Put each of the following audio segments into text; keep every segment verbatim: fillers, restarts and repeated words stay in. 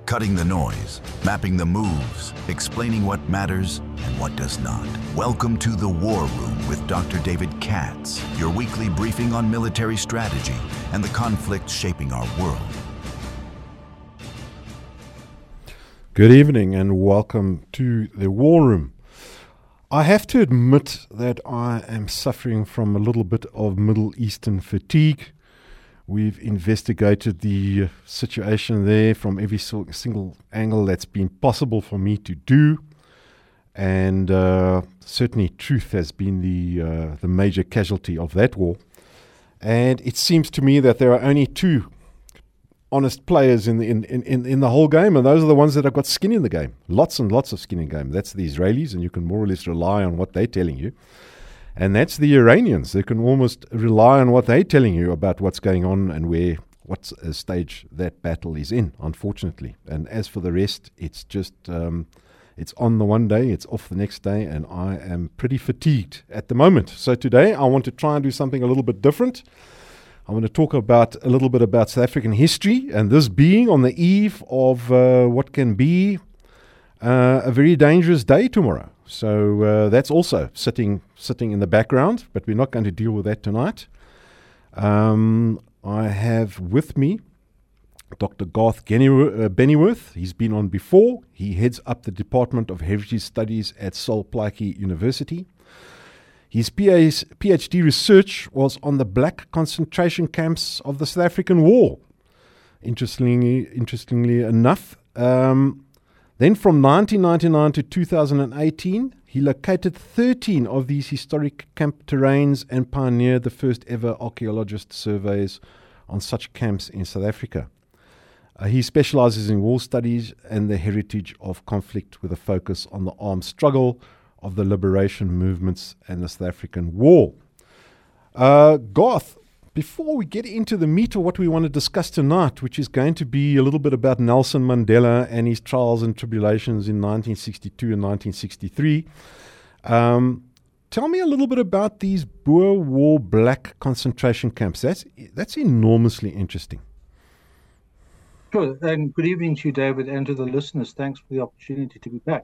Cutting the noise, mapping the moves, explaining what matters and what does not. Welcome to The War Room with Doctor David Katz, your weekly briefing on military strategy and the conflicts shaping our world. Good evening and welcome to The War Room. I have to admit that I am suffering from a little bit of Middle Eastern fatigue. We've investigated the situation there from every single angle that's been possible for me to do. And uh, certainly truth has been the, uh, the major casualty of that war. And it seems to me that there are only two honest players in the, in, in, in the whole game, and those are the ones that have got skin in the game. Lots and lots of skin in the game. That's the Israelis, and you can more or less rely on what they're telling you. And that's the Iranians. They can almost rely on what they're telling you about what's going on and where, what uh, stage that battle is in, unfortunately. And as for the rest, it's just, um, it's on the one day, it's off the next day, and I am pretty fatigued at the moment. So today I want to try and do something a little bit different. I want to talk about a little bit about South African history, and this being on the eve of uh, what can be uh, a very dangerous day tomorrow. So uh, that's also sitting sitting in the background, but we're not going to deal with that tonight. Um, I have with me Doctor Garth Bennyworth. He's been on before. He heads up the Department of Heritage Studies at Sol Plaatje University. His PhD research was on the black concentration camps of the South African War, interestingly, interestingly enough. Um, then from nineteen ninety-nine to two thousand eighteen, he located thirteen of these historic camp terrains and pioneered the first ever archaeologist surveys on such camps in South Africa. Uh, he specializes in war studies and the heritage of conflict with a focus on the armed struggle of the liberation movements and the South African War. Uh, Garth, before we get into the meat of what we want to discuss tonight, which is going to be a little bit about Nelson Mandela and his trials and tribulations in nineteen sixty-two and nineteen sixty-three, um, tell me a little bit about these Boer War black concentration camps. That's, that's enormously interesting. Sure, and good evening to you, David, and to the listeners. Thanks for the opportunity to be back.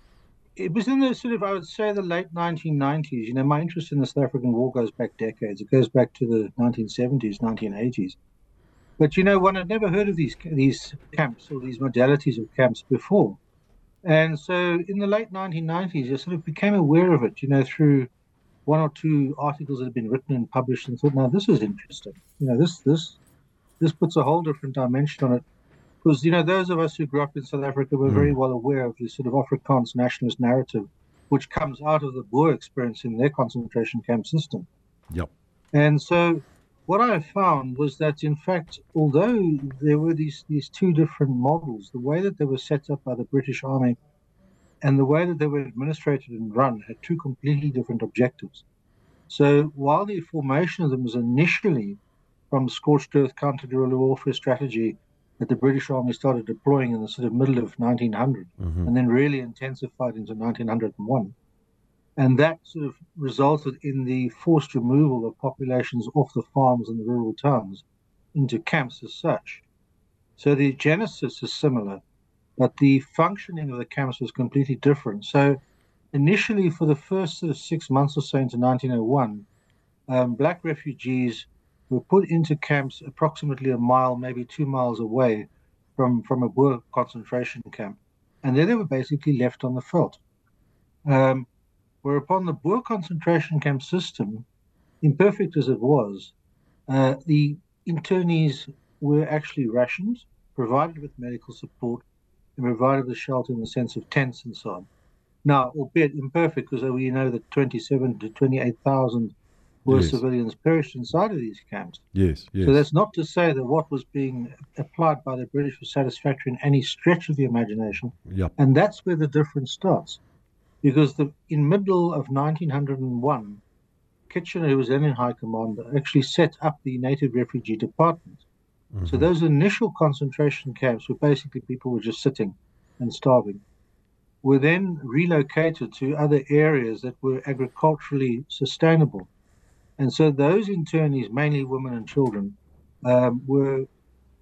It was in the sort of, I would say, the late nineteen nineties. You know, my interest in the South African War goes back decades. It goes back to the nineteen seventies, nineteen eighties. But, you know, one had never heard of these these camps or these modalities of camps before. And so in the late nineteen nineties, I sort of became aware of it, you know, through one or two articles that had been written and published, and thought, now, this is interesting. You know, this this this puts a whole different dimension on it. Because, you know, those of us who grew up in South Africa were mm. very well aware of this sort of Afrikaans nationalist narrative, which comes out of the Boer experience in their concentration camp system. Yep. And so what I found was that, in fact, although there were these, these two different models, the way that they were set up by the British Army and the way that they were administrated and run had two completely different objectives. So while the formation of them was initially from scorched earth counter-guerrilla warfare strategy that the British Army started deploying in the sort of middle of nineteen hundred, mm-hmm. and then really intensified into nineteen oh one. And that sort of resulted in the forced removal of populations off the farms and the rural towns into camps as such. So the genesis is similar, but the functioning of the camps was completely different. So initially, for the first sort of six months or so into nineteen oh one, um, black refugees were put into camps approximately a mile, maybe two miles away from, from a Boer concentration camp. And then they were basically left on the veldt. Um, whereupon the Boer concentration camp system, imperfect as it was, uh, the internees were actually rationed, provided with medical support, and provided with shelter in the sense of tents and so on. Now, albeit imperfect, because we know that twenty-seven to twenty-eight thousand Boer yes. civilians perished inside of these camps. Yes, yes. So that's not to say that what was being applied by the British was satisfactory in any stretch of the imagination. Yep. And that's where the difference starts. Because the, in middle of nineteen oh one, Kitchener, who was then in High Command, actually set up the Native Refugee Department. Mm-hmm. So those initial concentration camps where basically people were just sitting and starving, were then relocated to other areas that were agriculturally sustainable. And so those internees, mainly women and children, um, were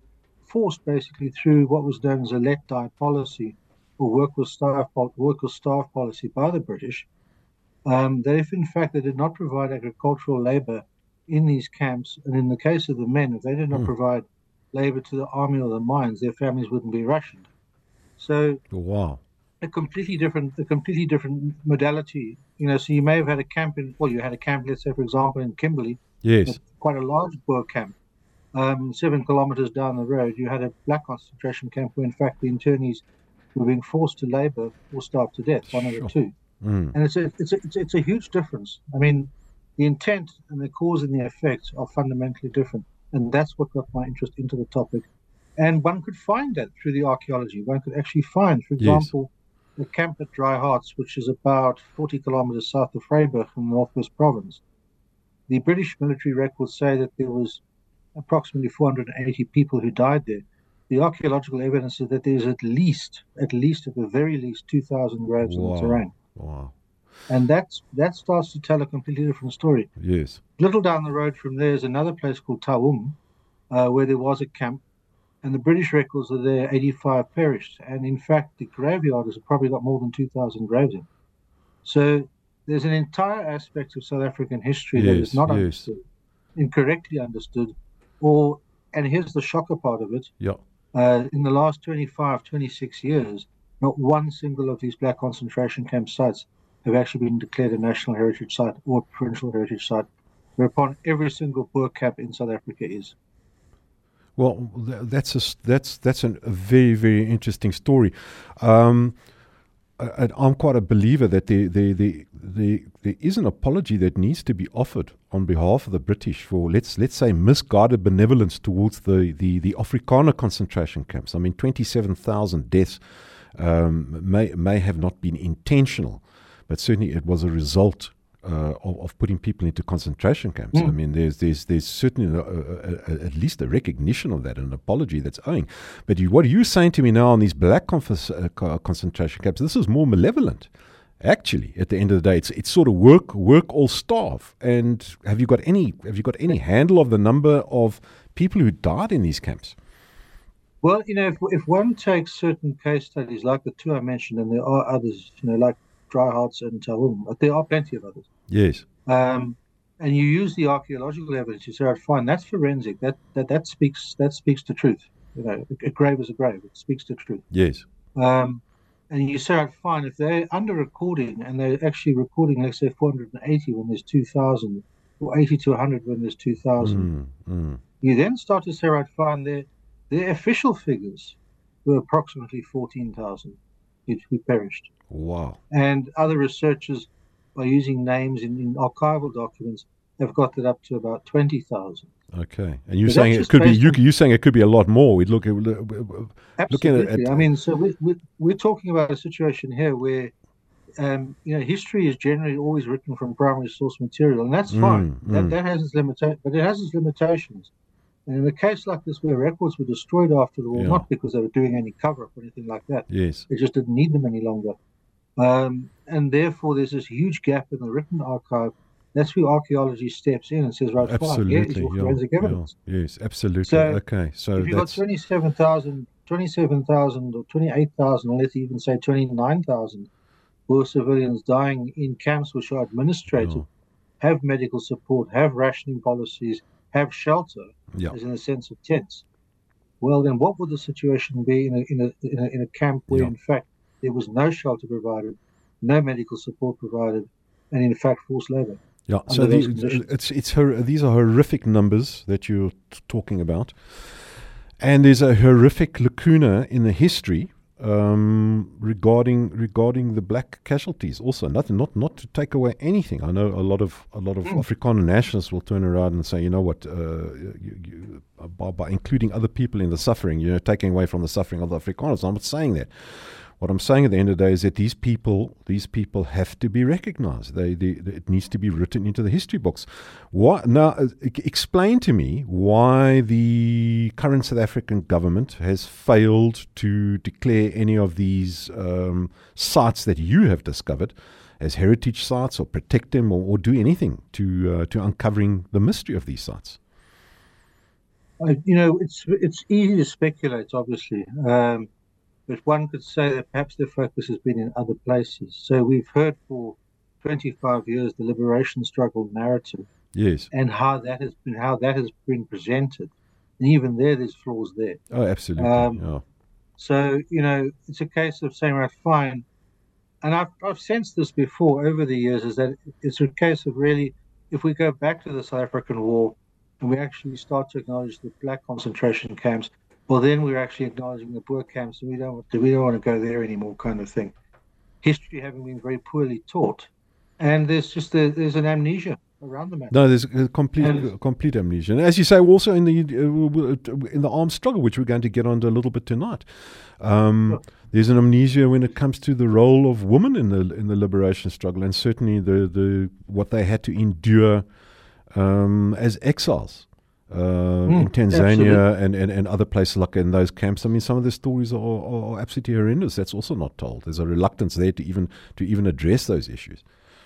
forced basically through what was known as a let-die policy, or work or staff, work or staff policy by the British, um, that if in fact they did not provide agricultural labor in these camps, and in the case of the men, if they did not mm. provide labor to the army or the mines, their families wouldn't be rationed. So, wow, a completely different, a completely different modality. You know, so you may have had a camp in, well, you had a camp, let's say, for example, in Kimberley. Yes. Quite a large Boer camp. Um, seven kilometers down the road, you had a black concentration camp where, in fact, the internees were being forced to labor or starve to death, one sure. of the two. Mm. And it's a, it's, a, it's, a, it's a huge difference. I mean, the intent and the cause and the effect are fundamentally different. And that's what got my interest into the topic. And one could find that through the archaeology. One could actually find, for example, yes. the camp at Dry Hearts, which is about forty kilometers south of Vryburg in the Northwest Province. The British military records say that there was approximately four hundred eighty people who died there. The archaeological evidence is that there's at least, at least at the very least, two thousand graves wow. on the terrain. Wow. And that's, that starts to tell a completely different story. Yes. Little down the road from there is another place called Taung, uh, where there was a camp. And the British records are there, eighty-five perished. And in fact, the graveyard has probably got more than two thousand graves in. So there's an entire aspect of South African history yes, that is not yes. understood, incorrectly understood, or, and here's the shocker part of it, yeah. uh, in the last twenty-five, twenty-six years, not one single of these black concentration camp sites have actually been declared a national heritage site or a provincial heritage site, whereupon every single Boer camp in South Africa is. Well, that's a, that's that's an, a very, very interesting story. Um, I, I'm quite a believer that there, there, there, there, there is an apology that needs to be offered on behalf of the British for, let's let's say, misguided benevolence towards the, the, the Afrikaner concentration camps. I mean, twenty-seven thousand deaths um, may, may have not been intentional, but certainly it was a result Uh, of, of putting people into concentration camps. Mm. I mean, there's there's there's certainly a, a, a, at least a recognition of that, an apology that's owing. But you, what are you saying to me now on these black confis, uh, concentration camps? This is more malevolent, actually. At the end of the day, it's it's sort of work work or starve. And have you got any have you got any handle of the number of people who died in these camps? Well, you know, if if one takes certain case studies like the two I mentioned, and there are others, you know, like Dry Hearts and Taung, but there are plenty of others. Yes. Um, and you use the archaeological evidence, you say, right, fine, that's forensic. That that that speaks that speaks to truth. You know, a, a grave is a grave. It speaks to truth. Yes. Um, and you say, right, fine, if they're under recording and they're actually recording, let's say, four hundred eighty when there's two thousand, or eighty to one hundred when there's two thousand, mm, mm. you then start to say, right, fine, their their official figures were approximately fourteen thousand who perished. Wow. And other researchers, by using names in, in archival documents, have got that up to about twenty thousand. Okay. And you're saying it could be, you, you're saying it could be a lot more. We'd look at, looking at, at I mean, so we, we, we're talking about a situation here where, um, you know, history is generally always written from primary source material, and that's fine. Mm, that, mm. that has its limita- but it has its limitations. And in a case like this, where records were destroyed after the war, yeah. not because they were doing any cover-up or anything like that. Yes. They just didn't need them any longer. Um, and therefore, there's this huge gap in the written archive. That's where archaeology steps in and says, right, absolutely, fine, here is your yeah, forensic evidence. Yeah, yes, absolutely. So okay, so if you've got twenty-seven thousand, twenty-seven thousand or twenty-eight thousand, or let's even say twenty-nine thousand Boer civilians dying in camps which are administrated, yeah. have medical support, have rationing policies, have shelter, yeah. as in the sense of tents, well, then what would the situation be in a, in a, in a, in a camp where, yeah. in fact, there was no shelter provided, no medical support provided, and in fact, forced labor? Yeah, so these, it's, it's her, these are horrific numbers that you're t- talking about. And there's a horrific lacuna in the history um, regarding regarding the black casualties. Also, nothing, not not to take away anything. I know a lot of a lot of mm. Afrikaner nationalists will turn around and say, you know what, uh, you, you, by, by including other people in the suffering, you know, taking away from the suffering of the Afrikaners. I'm not saying that. What I'm saying at the end of the day is that these people, these people have to be recognized. They, they, it needs to be written into the history books. What, now, uh, explain to me why the current South African government has failed to declare any of these um, sites that you have discovered as heritage sites, or protect them, or, or do anything to uh, to uncovering the mystery of these sites. I, you know, it's it's easy to speculate, obviously, um, but one could say that perhaps their focus has been in other places. So we've heard for twenty-five years the liberation struggle narrative Yes. and how that has been how that has been presented, and even there, there's flaws there. Oh, absolutely. Um, Yeah. so you know, it's a case of saying, right, fine. And I've I've sensed this before over the years, is that it's a case of really, if we go back to the South African War and we actually start to acknowledge the black concentration camps, well, then we're actually acknowledging the Boer camps, and we don't want to, we don't want to go there anymore, kind of thing. History having been very poorly taught, and there's just a, there's an amnesia around the matter. No, there's a complete And- complete amnesia, and as you say, also in the uh, in the armed struggle, which we're going to get onto a little bit tonight. Um, Sure. There's an amnesia when it comes to the role of women in the in the liberation struggle, and certainly the, the what they had to endure um, as exiles uh, in Tanzania and, and, and other places like in those camps. I mean, some of the stories are, are absolutely horrendous. That's also not told. There's a reluctance there to even to even address those issues.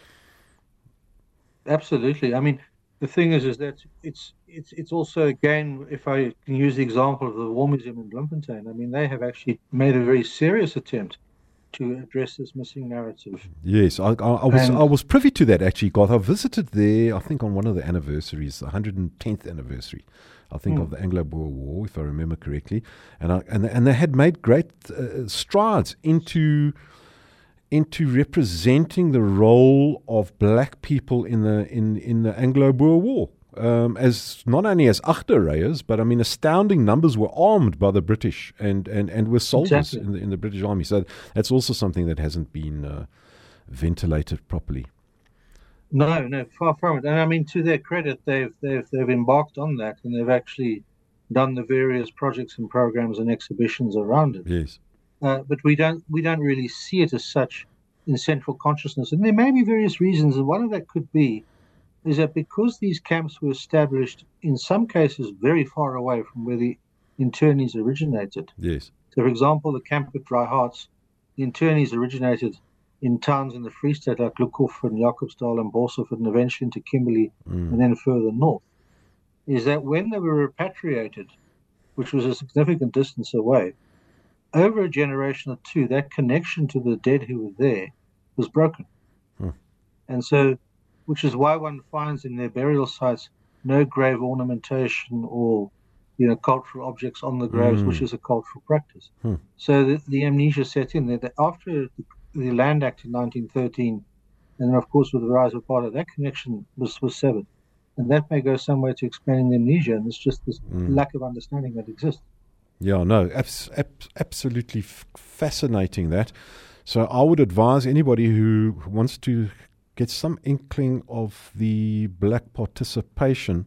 Absolutely. I mean, the thing is, is that it's it's it's also, again, if I can use the example of the War Museum in Bloemfontein, I mean, they have actually made a very serious attempt to address this missing narrative. Yes, I, I, I was And- I was privy to that actually, Garth. I visited there, I think, on one of the anniversaries, the one hundred tenth anniversary, I think, Hmm. of the Anglo-Boer War, if I remember correctly, and I, and and they had made great uh, strides into into representing the role of black people in the in in the Anglo-Boer War. Um, as not only as achterrijers, but I mean, astounding numbers were armed by the British and, and, and were soldiers Exactly. in the in the British Army. So that's also something that hasn't been uh, ventilated properly. No, no, far from it. And I mean, to their credit, they've they've they've embarked on that, and they've actually done the various projects and programs and exhibitions around it. Yes. Uh, but we don't we don't really see it as such in central consciousness. And there may be various reasons, and one of that could be is that because these camps were established in some cases very far away from where the internees originated. Yes. So, for example, the camp at Dry Hearts, the internees originated in towns in the Free State like Lukhof and Jacobsdal and Borshof and eventually into Kimberley Mm. and then further north, is that when they were repatriated, which was a significant distance away, over a generation or two, that connection to the dead who were there was broken. Hmm. And so, which is why one finds in their burial sites no grave ornamentation or, you know, cultural objects on the graves, Mm. which is a cultural practice. Hmm. So the, the amnesia set in there. That after the, the Land Act in nineteen thirteen, and then of course with the rise of apartheid, that connection was, was severed. And that may go some way to explaining the amnesia, and it's just this Mm. lack of understanding that exists. Yeah, no, abs- ab- absolutely f- fascinating that. So I would advise anybody who wants to get some inkling of the black participation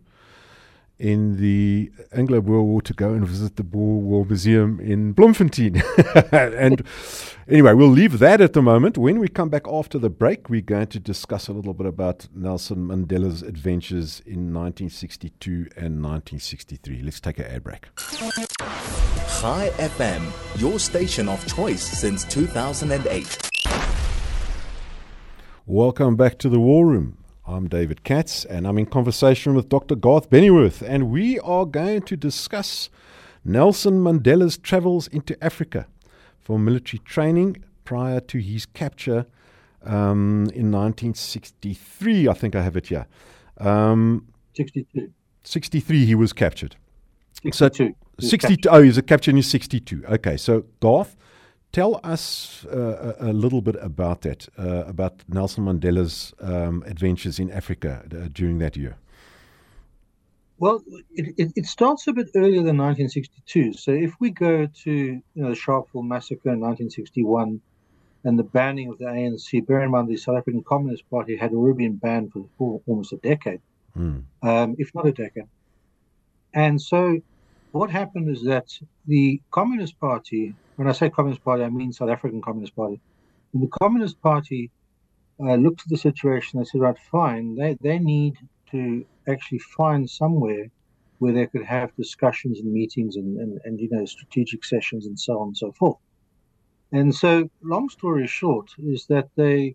in the Anglo-Boer War to go and visit the Boer War Museum in Bloemfontein. And anyway, we'll leave that at the moment. When we come back after the break, we're going to discuss a little bit about Nelson Mandela's adventures in nineteen sixty-two and nineteen sixty-three. Let's take an ad break. Chai F M, your station of choice since two thousand eight. Welcome back to the War Room. I'm David Katz, and I'm in conversation with Doctor Garth Bennyworth, and we are going to discuss Nelson Mandela's travels into Africa for military training prior to his capture um, in nineteen sixty-three. I think I have it here. Um, sixty-two. sixty-three, he was captured. So- sixty-two. sixty-two. Oh, he was captured in sixty-two. Okay, so Garth, tell us uh, a, a little bit about that, uh, about Nelson Mandela's um, adventures in Africa uh, during that year. Well, it, it, it starts a bit earlier than nineteen sixty-two. So if we go to you know the Sharpeville massacre in nineteen sixty-one and the banning of the A N C, bear in mind the South African Communist Party had already been banned for, for almost a decade, Mm. um, if not a decade. And so what happened is that the Communist Party, when I say Communist Party, I mean South African Communist Party, and the Communist Party uh, looked at the situation and said, right, fine, they, they need to actually find somewhere where they could have discussions and meetings and, and, and, you know, strategic sessions and so on and so forth. And so, long story short, is that they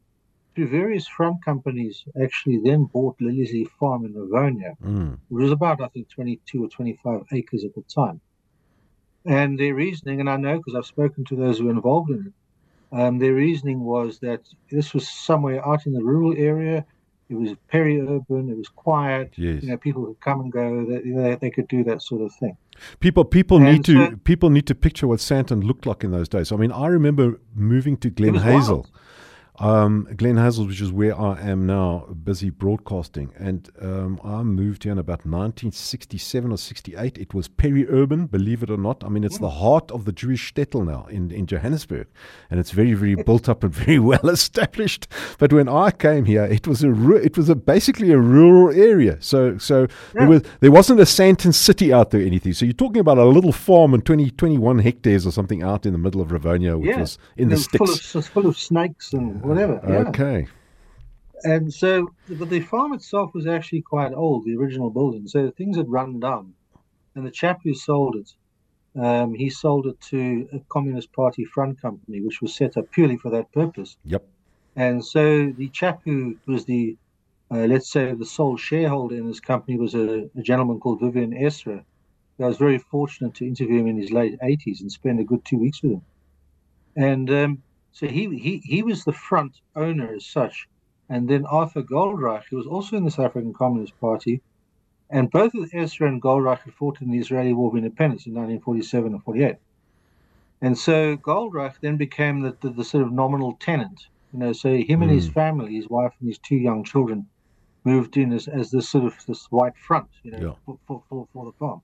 through various front companies, actually then bought Lily's Leaf Farm in Livonia. Mm. It was about, I think, twenty-two or twenty-five acres at the time. And their reasoning, and I know because I've spoken to those who were involved in it, um, their reasoning was that this was somewhere out in the rural area. It was peri-urban. It was quiet. Yes. You know, people could come and go. They, they, they could do that sort of thing. People, people And need to so- people need to picture what Sandton looked like in those days. I mean, I remember moving to Glen was Hazel. wild. Um, Glen Hazel, which is where I am now, busy broadcasting. And um, I moved here in about nineteen sixty-seven or sixty-eight. It was peri-urban, believe it or not. I mean, it's the heart of the Jewish shtetl now in, in Johannesburg. And it's very, very built up and very well established. But when I came here, it was a ru- it was a basically a rural area. So so there, Yeah. was, there wasn't a Sandton city out there or anything. So you're talking about a little farm and twenty, twenty-one hectares or something out in the middle of Rivonia, which Yeah. was in the It was full sticks. of, full of snakes and whatever. Yeah. Okay. And so, but the farm itself was actually quite old, the original building. So things had run down. And the chap who sold it, um, he sold it to a Communist Party front company, which was set up purely for that purpose. Yep. And so the chap who was the, uh, let's say, the sole shareholder in this company was a, a gentleman called Vivian Esra. I was very fortunate to interview him in his late eighties and spend a good two weeks with him. And um, so he, he, he was the front owner as such. And then Arthur Goldreich, who was also in the South African Communist Party, and both of Esra and Goldreich had fought in the Israeli War of Independence in nineteen forty-seven and forty-eight. And so Goldreich then became the, the, the sort of nominal tenant. You know, so him and his Mm. family, his wife and his two young children, moved in as, as this sort of this white front, you know, Yeah. for, for, for, for the farm.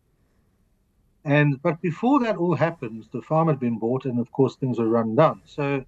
And but before that all happened, the farm had been bought, and of course things were run down. So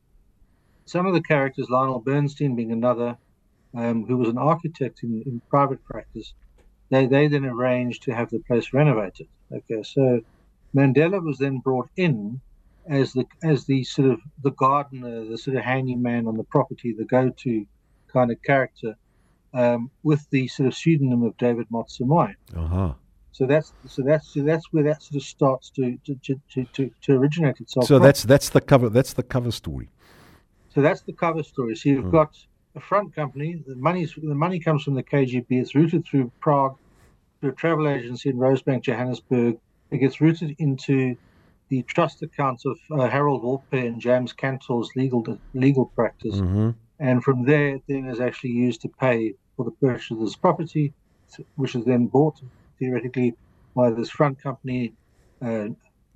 some of the characters, Lionel Bernstein being another, um, who was an architect in, in private practice, they they then arranged to have the place renovated. Okay, so Mandela was then brought in as the as the sort of the gardener, the sort of handyman on the property, the go-to kind of character, um, with the sort of pseudonym of David Motsamai. Uh-huh. So that's so that's so that's where that sort of starts to to to, to, to originate itself. So from. that's that's the cover that's the cover story. So that's the cover story. So you've Mm. got a front company. The money's the money comes from the K G B. It's routed through Prague, through a travel agency in Rosebank, Johannesburg. It gets routed into the trust accounts of uh, Harold Wolpe and James Cantor's legal legal practice, Mm-hmm. and from there it then is actually used to pay for the purchase of this property, which is then bought theoretically by this front company uh,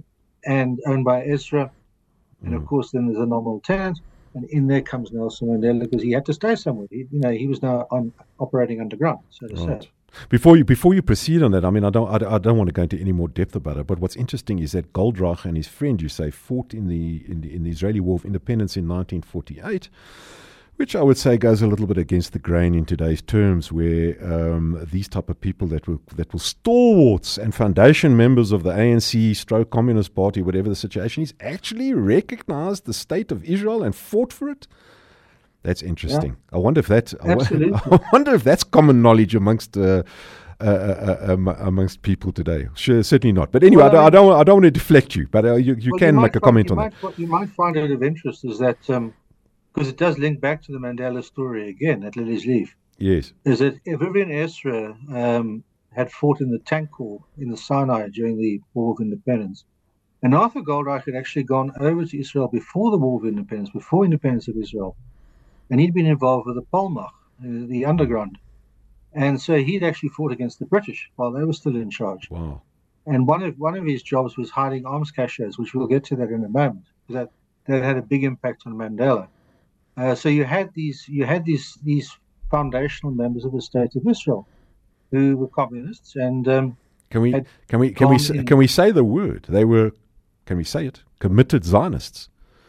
and owned by Esra. And of Mm. course, then there's a nominal tenant, and in there comes Nelson Mandela because he had to stay somewhere. He, you know, he was now on operating underground, so to Right. say. Before you before you proceed on that, I mean, I don't I, don't- I don't want to go into any more depth about it. But what's interesting is that Goldreich and his friend, you say, fought in the in the in the Israeli War of Independence in nineteen forty-eight, which I would say goes a little bit against the grain in today's terms, where um, these type of people that were that were stalwarts and foundation members of the A N C, stroke Communist Party, whatever the situation is, actually recognized the state of Israel and fought for it. That's interesting. I wonder if that. I wo- Absolutely. I wonder if that's common knowledge amongst uh, uh, uh, uh, um, amongst people today. Sure, certainly not. But anyway, Well, I, I don't, I mean- don't. I don't want to deflect you, but uh, you, you Well, can might make a find- comment you on might, that. What you might find it of interest is that, because it does link back to the Mandela story again at Lily's Leaf, Yes. is that Vivian Esra um, had fought in the tank corps in the Sinai during the War of Independence. And Arthur Goldreich had actually gone over to Israel before the War of Independence, before independence of Israel. And he'd been involved with the Palmach, uh, the underground. And so he'd actually fought against the British while they were still in charge. Wow. And one of one of his jobs was hiding arms caches, which we'll get to that in a moment. That that had a big impact on Mandela. Uh, so you had these you had these these foundational members of the State of Israel who were communists, and um, Can we had can we can we gone say, in- can we say the word? They were. Can we say it? Committed Zionists.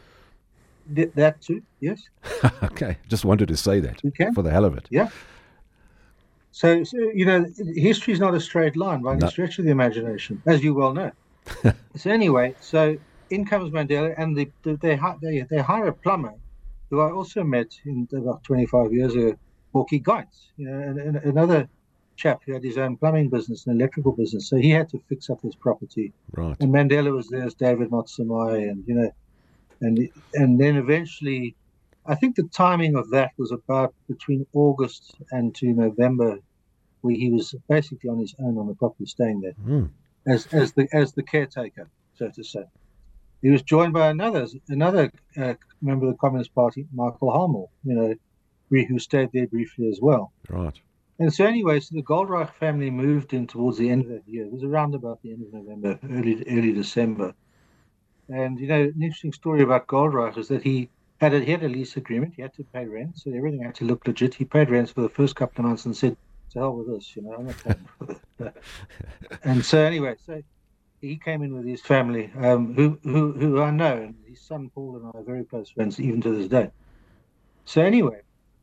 th- that too. Yes, Okay, just wanted to say that we can. for the hell of it. Yeah. So, so you know, history is not a straight line by any No. stretch of the imagination, as you well know. So anyway, so in comes Mandela, and the, the, they hi- they they hire a plumber, who I also met in about twenty-five years ago, Borky Geitz, you know, and, and another chap who had his own plumbing business and electrical business, so he had to fix up his property. Right. And Mandela was there as David Motsamai, and you know, and and then eventually I think the timing of that was about between August and to November, where he was basically on his own on the property, staying there Mm. as as the as the caretaker, so to say. He was joined by another another uh, member of the Communist Party, Michael Harmel, you know, who stayed there briefly as well. Right. And so anyway, so the Goldreich family moved in towards the end of that year. It was around about the end of November, early early December. And, you know, an interesting story about Goldreich is that he had a, he had a lease agreement. He had to pay rent, so everything had to look legit. He paid rent for the first couple of months and said, to hell with this, you know, I'm not paying for this. And so anyway, so he came in with his family, um, who, who, who I know, and his son Paul and I are very close friends, even to this day. So anyway,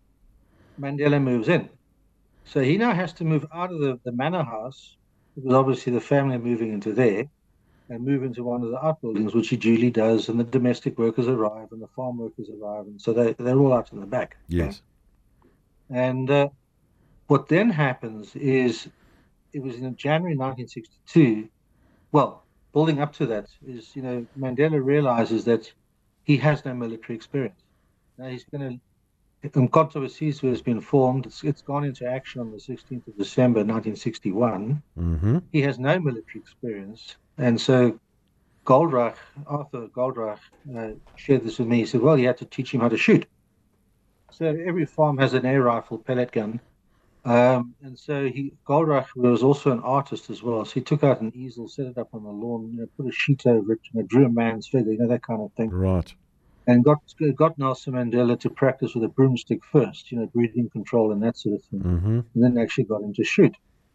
Mandela moves in. So he now has to move out of the, the manor house, because obviously the family are moving into there, and move into one of the outbuildings, which he duly does, and the domestic workers arrive, and the farm workers arrive, and so they, they're all out in the back. Yes. Okay? And uh, what then happens is, it was in January nineteen sixty-two, well, building up to that, is, you know, Mandela realizes that he has no military experience. Now he's going to, Umkhonto we Sizwe has been formed. It's, it's gone into action on the sixteenth of December, nineteen sixty-one. Mm-hmm. He has no military experience. And so Goldreich, Arthur Goldreich, uh, shared this with me. He said, well, you had to teach him how to shoot. So every farm has an air rifle, pellet gun. Um, and so he, Goldreich was also an artist as well. So he took out an easel, set it up on the lawn, you know, put a sheet over it, you know, drew a man's figure, you know, that kind of thing. Right. And got got Nelson Mandela to practice with a broomstick first, you know, breathing control and that sort of thing. Mm-hmm. And then actually got him to shoot.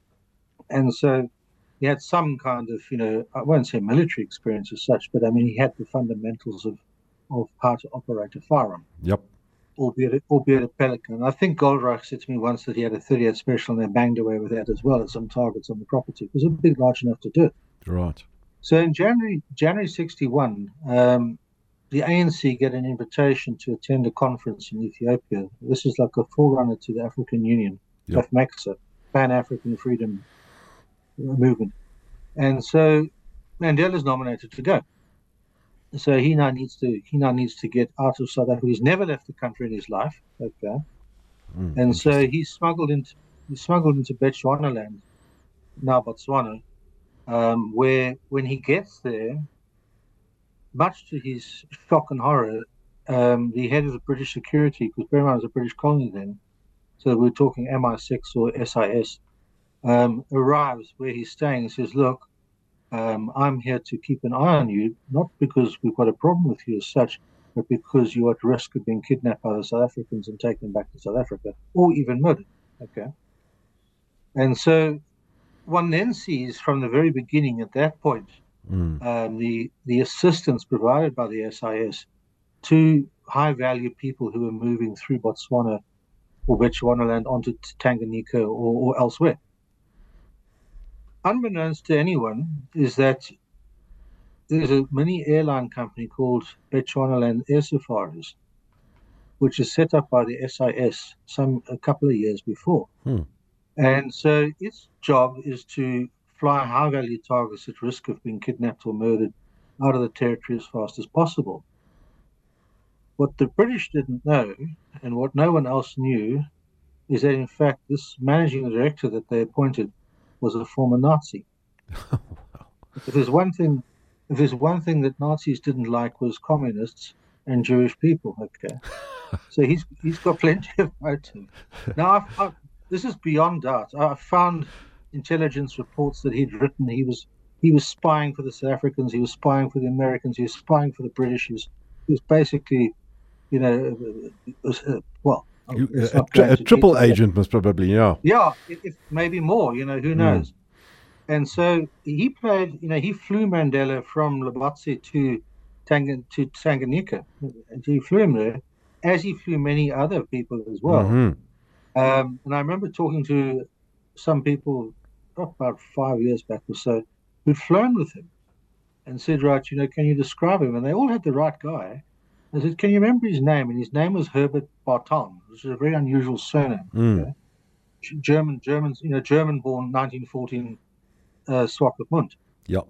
And so he had some kind of, you know, I won't say military experience as such, but I mean, he had the fundamentals of, of how to operate a firearm. Yep. Albeit, albeit a pellet gun. I think Goldreich said to me once that he had a thirty-eight special and they banged away with that as well as some targets on the property. It was a big, large enough to do it. Right. So in January, January sixty-one, um, the A N C get an invitation to attend a conference in Ethiopia. This is like a forerunner to the African Union, Yep. AFMAXA, Pan-African Freedom Movement. And so Mandela's nominated to go. So he now needs to he now needs to get out of South Africa. He's never left the country in his life. Okay. Mm, And so he's smuggled into he's smuggled into Bechuanaland, now Botswana, um, where when he gets there, much to his shock and horror, um, the head of the British security, because bear in mind it was a British colony then, so we're talking M I six or S I S, um, arrives where he's staying and says, look, um, I'm here to keep an eye on you, not because we've got a problem with you as such, but because you're at risk of being kidnapped by the South Africans and taken back to South Africa, or even murdered. Okay. And so one then sees from the very beginning at that point, Mm. um, the, the assistance provided by the S I S to high-value people who are moving through Botswana or Bechuanaland onto Tanganyika or, or elsewhere. Unbeknownst to anyone is that there's a mini airline company called Bechuanaland Air Safaris, which is set up by the S I S some a couple of years before. Hmm. And so its job is to fly high-value targets at risk of being kidnapped or murdered out of the territory as fast as possible. What the British didn't know, and what no one else knew, is that in fact this managing director that they appointed was a former Nazi. If there's one thing, if there's one thing that Nazis didn't like was communists and Jewish people. Okay, so he's he's got plenty of motive. Now, I've, I've, this is beyond doubt. I found intelligence reports that he'd written. He was he was spying for the South Africans. He was spying for the Americans. He was spying for the British. He was, he was basically, you know, uh, well. You, a, tri- a triple agent most probably, yeah. Yeah, if, if maybe more, you know, who knows. Mm. And so he played, you know, he flew Mandela from Lobotse to, Tang- to Tanganyika. And he flew him there, as he flew many other people as well. Mm-hmm. Um, and I remember talking to some people oh, about five years back or so who'd flown with him and said, right, you know, can you describe him? And they all had the right guy. I said, can you remember his name? And his name was Herbert Barton, which is a very unusual surname. Mm. Okay? German, Germans, you know, German-born nineteen fourteen uh, Swakopmund. Yeah.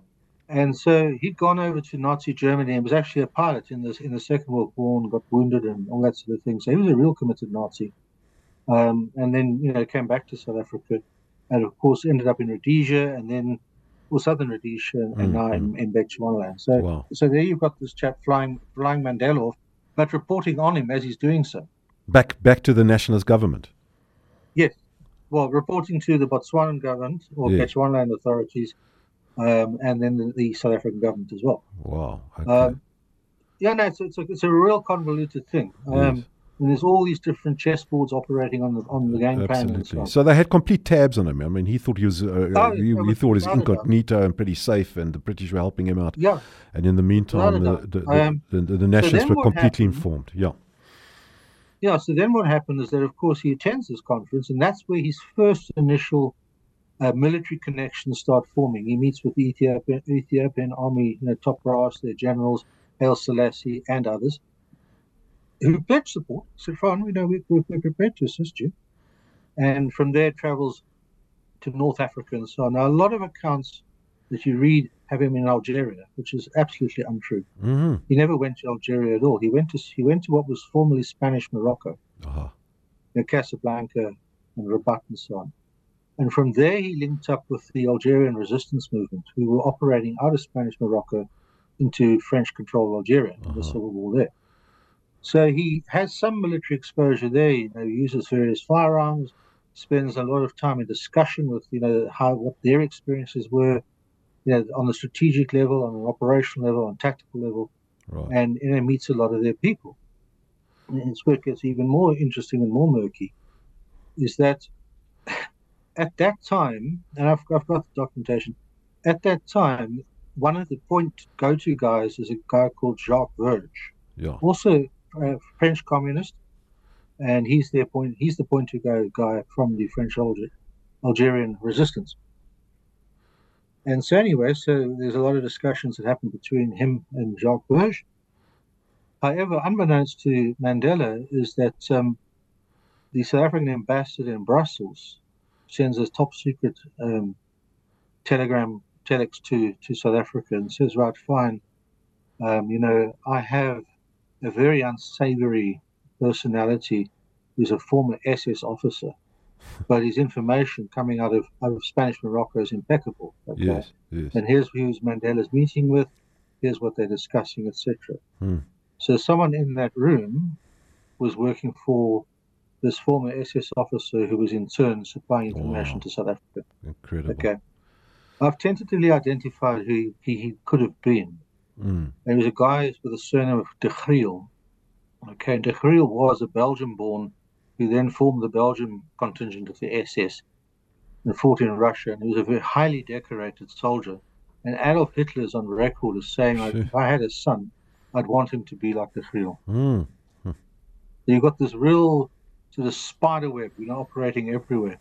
And so he'd gone over to Nazi Germany and was actually a pilot in the in the Second World War and got wounded and all that sort of thing. So he was a real committed Nazi. Um, and then, you know, came back to South Africa and, of course, ended up in Rhodesia and then, or southern Rhodesia and, and now in, in Bechuanaland. So, Wow. so there you've got this chap flying, flying Mandela off, but reporting on him as he's doing so. Back back to the nationalist government. Yes. Well, reporting to the Botswanan government or Yes. Bechuanaland authorities, um, and then the, the South African government as well. Wow. Okay. Um, yeah, no, it's, it's, a, it's a real convoluted thing. Um, Yes. And there's all these different chessboards operating on the on the game plan and so Absolutely. on. So they had complete tabs on him. I mean, he thought he was, uh, Oh, he, no, he thought he was without a doubt. incognito and pretty safe, and the British were helping him out. Yeah. And in the meantime, Without a the, the, doubt. the, Um, the, the, the nationalists then were what completely happened- informed. Yeah. Yeah, so then what happened is that, of course, he attends this conference, and that's where his first initial uh, military connections start forming. He meets with the Ethiopian, Ethiopian army, you know, top brass, their generals, Haile Selassie, and others, who pledged support. Said, fine, we know we, we're prepared to assist you. And from there travels to North Africa and so on. Now, a lot of accounts that you read have him in Algeria, which is absolutely untrue. Mm-hmm. He never went to Algeria at all. He went to he went to what was formerly Spanish Morocco, Uh-huh. you know, Casablanca and Rabat and so on. And from there, he linked up with the Algerian resistance movement, who were operating out of Spanish Morocco into French-controlled Algeria in the Uh-huh. civil war there. So he has some military exposure there. You know, he uses various firearms, spends a lot of time in discussion with, you know, how what their experiences were, you know, on the strategic level, on an operational level, on tactical level, Right. and you know, meets a lot of their people. And it's where it gets even more interesting and more murky, is that at that time, and I've, I've got the documentation, at that time, one of the point go-to guys is a guy called Jacques Verge, Yeah. also a French communist, and he's their point. He's the point-to-go guy from the French Alger, Algerian resistance. And so anyway, so there's a lot of discussions that happen between him and Jacques Verge. However, unbeknownst to Mandela is that um, the South African ambassador in Brussels sends a top secret um, telegram, telex to, to South Africa and says, right, fine, um, you know, I have a very unsavory personality who's a former S S officer, but his information coming out of, out of Spanish Morocco is impeccable. Okay? Yes. Yes. And here's who's Mandela's meeting with, here's what they're discussing, et cetera. Hmm. So someone in that room was working for this former S S officer who was in turn supplying information Wow. to South Africa. Incredible. Okay. I've tentatively identified who he, he could have been. Mm. There was a guy with the surname of De Griel. Okay, De Griel was a Belgian-born who then formed the Belgian contingent of the S S and fought in Russia, and he was a very highly decorated soldier. And Adolf Hitler is on record as saying, like, Sure. if I had a son, I'd want him to be like De Griel. Mm. So you've got this real sort of spider web, you know, operating everywhere.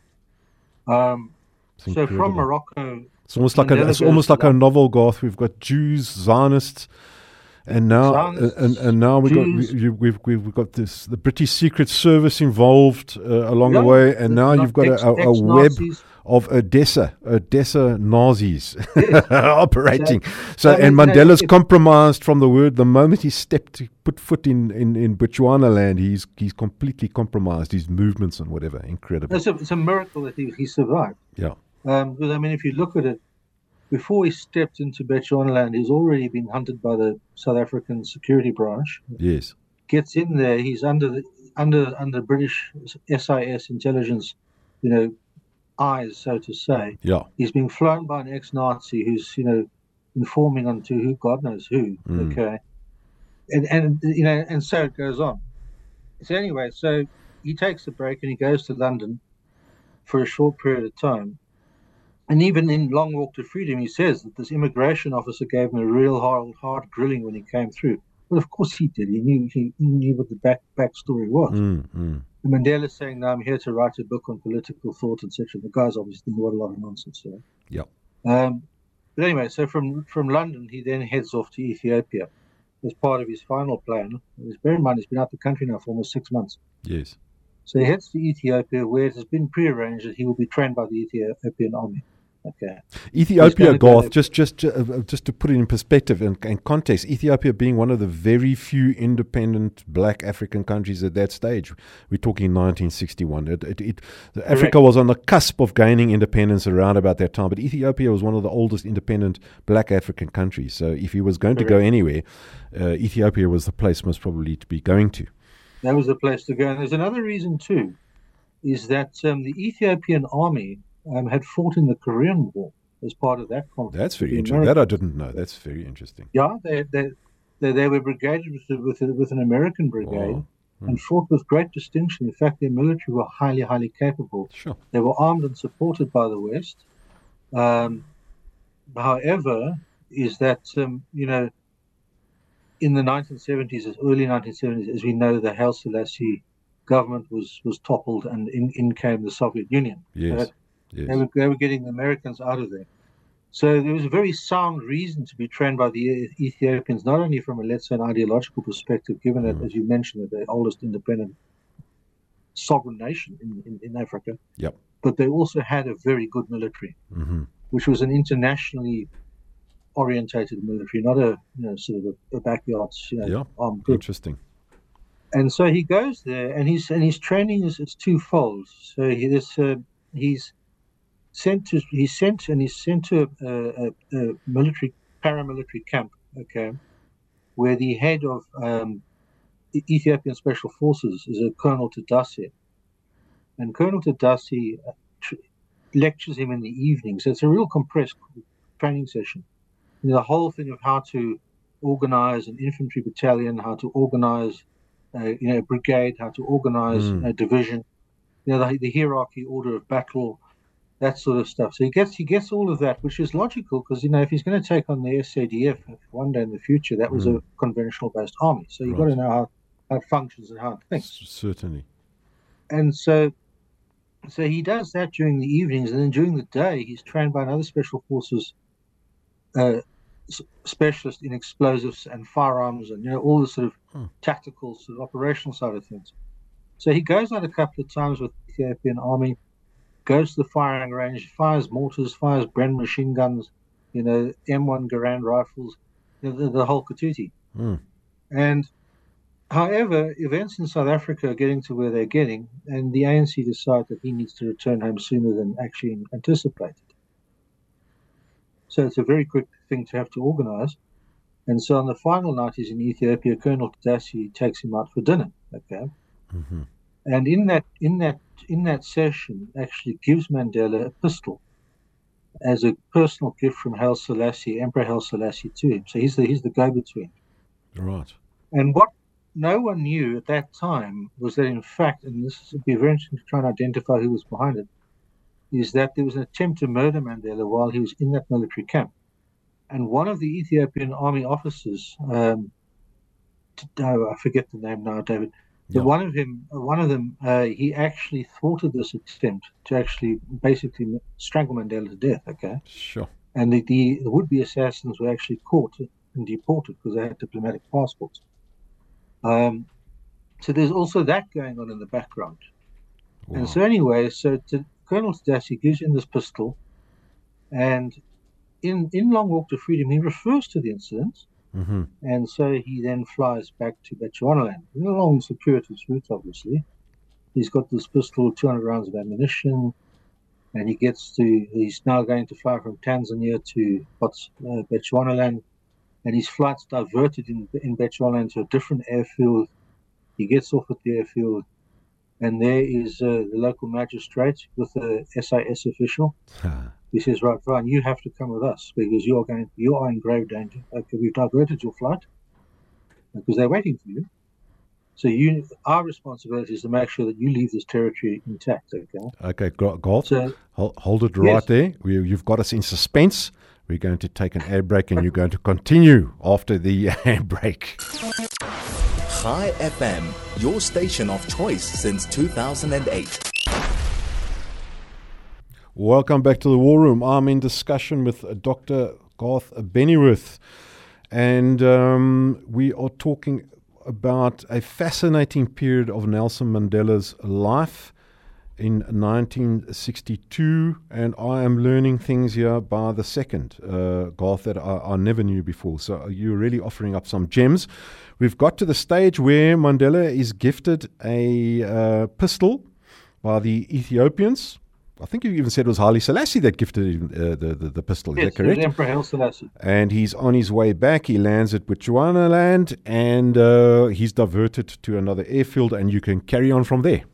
Um, It's so incredible. from Morocco, It's almost like a, Mandela it's goes almost to like a London. novel, Garth. We've got Jews, Zionists, and now Zionists, and, and now we got Jews. we, you, we've we've got this the British Secret Service involved uh, along Yeah, the way, and the- now the you've got ex- a, a, a web ex-Nazis. of Odessa, Odessa Nazis Yes. operating. So, So, I mean, and you know, Mandela's if- compromised from the word the moment he stepped to put foot in in in Bechuanaland. He's he's completely compromised his movements and whatever. Incredible. It's a, it's a miracle that he, he survived. Yeah. Um, because, I mean, if you look at it, before he stepped into Bechuanaland, he's already been hunted by the South African security branch. Yes. Gets in there, he's under the under under British S I S intelligence, you know, eyes, so to say. Yeah. He's being flown by an ex-Nazi who's, you know, informing on to who, God knows who. Mm. Okay, and and you know, and so it goes on. So anyway, so he takes a break and he goes to London for a short period of time. And even in Long Walk to Freedom, he says that this immigration officer gave him a real hard, hard grilling when he came through. Well, of course he did. He knew he, he knew what the back backstory was. Mm, mm. And Mandela's saying, "No, I'm here to write a book on political thought, et cetera" The guy's obviously thinking, what a lot of nonsense there. Yeah. Um, but anyway, so from, from London, he then heads off to Ethiopia as part of his final plan. Bear in mind, he's been out the country now for almost six months. Yes. So he heads to Ethiopia, where it has been prearranged that he will be trained by the Ethiopian army. Okay. Ethiopia, go Garth, just just ju- uh, just to put it in perspective and, and context, Ethiopia being one of the very few independent black African countries at that stage. We're talking nineteen sixty-one. It, it, it, Africa was on the cusp of gaining independence around about that time, but Ethiopia was one of the oldest independent black African countries. So if he was going Correct. to go anywhere, uh, Ethiopia was the place most probably to be going to. That was the place to go. And there's another reason too, is that um, the Ethiopian army Um, had fought in the Korean War as part of that conflict. That's very interesting. That I didn't know. That's very interesting. Yeah, they they they, they were brigaded with with, with an American brigade oh. mm. and fought with great distinction. In fact, their military were highly highly capable. Sure. They were armed and supported by the West. Um, however, is that um, you know, in the nineteen seventies, as early nineteen seventies, as we know, the Haile Selassie government was was toppled, and in, in came the Soviet Union. Yes. Uh, Yes. They were, they were getting the Americans out of there. So there was a very sound reason to be trained by the Ethiopians, not only from a, let's say, an ideological perspective, given that, mm. as you mentioned, that they're the oldest independent sovereign nation in, in, in Africa, yep. but they also had a very good military, mm-hmm. which was an internationally orientated military, not a you know sort of a, a backyard you know, yeah. armed group. Interesting. And so he goes there, and he's and his training is it's twofold. So he this uh, he's Sent to he's sent and he's sent to a, a, a military paramilitary camp, okay, where the head of um, Ethiopian Special Forces is a Colonel Tadasi, and Colonel Tadasi tr- lectures him in the evening. So it's a real compressed training session. You know, the whole thing of how to organize an infantry battalion, how to organize, uh, you know, a brigade, how to organize mm. a division. You know, the, the hierarchy, order of battle. That sort of stuff. So he gets he gets all of that, which is logical because you know if he's going to take on the S A D F one day in the future, that was mm. a conventional based army. So you've right. got to know how, how it functions and how it thinks. Certainly. And so, so he does that during the evenings, and then during the day he's trained by another special forces uh, specialist in explosives and firearms, and you know all the sort of hmm. tactical, sort of operational side of things. So he goes out a couple of times with the Ethiopian army. Goes to the firing range, fires mortars, fires Bren machine guns, you know, M one Garand rifles, you know, the, the whole Katuti. Mm. And however, events in South Africa are getting to where they're getting, and the A N C decide that he needs to return home sooner than actually anticipated. So it's a very quick thing to have to organize. And so on the final night he's in Ethiopia, Colonel Tadasi takes him out for dinner. Okay. Mm-hmm. And in that in that in that session, actually gives Mandela a pistol as a personal gift from Haile Selassie, Emperor Haile Selassie, to him. So he's the he's the go-between. Right. And what no one knew at that time was that, in fact, and this would be very interesting to try and identify who was behind it, is that there was an attempt to murder Mandela while he was in that military camp. And one of the Ethiopian army officers, um, oh, I forget the name now, David. But yeah. one of him, one of them, uh, he actually thwarted this attempt to actually basically strangle Mandela to death. Okay. Sure. And the, the, the would-be assassins were actually caught and deported because they had diplomatic passports. Um, so there's also that going on in the background. Wow. And so anyway, so to, Colonel Tadasi gives him this pistol, and in in Long Walk to Freedom, he refers to the incident. Mm-hmm. And so he then flies back to Bechuanaland. Along circuitous route, obviously. He's got this pistol, two hundred rounds of ammunition, and he gets to, he's now going to fly from Tanzania to uh, Bechuanaland, and his flight's diverted in, in Bechuanaland to a different airfield. He gets off at the airfield, and there is uh, the local magistrate with a S I S official. He says, right, fine, you have to come with us because you're going, you are in grave danger. Okay, we've diverted your flight because they're waiting for you. So you, our responsibility is to make sure that you leave this territory intact. Okay. Okay, Garth, so, hold, hold it right yes. there. We, you've got us in suspense. We're going to take an air break, and you're going to continue after the air break. Chai F M, your station of choice since two thousand eight. Welcome back to the War Room. I'm in discussion with Doctor Garth Bennyworth, and um, we are talking about a fascinating period of Nelson Mandela's life in nineteen sixty-two, and I am learning things here by the second, uh, Garth, that I, I never knew before. So you're really offering up some gems. We've got to the stage where Mandela is gifted a uh, pistol by the Ethiopians. I think you even said it was Haile Selassie that gifted him uh, the, the, the pistol. Yes, is that correct? It was Emperor Haile Selassie. And he's on his way back. He lands at Bechuanaland, and uh, he's diverted to another airfield, and you can carry on from there.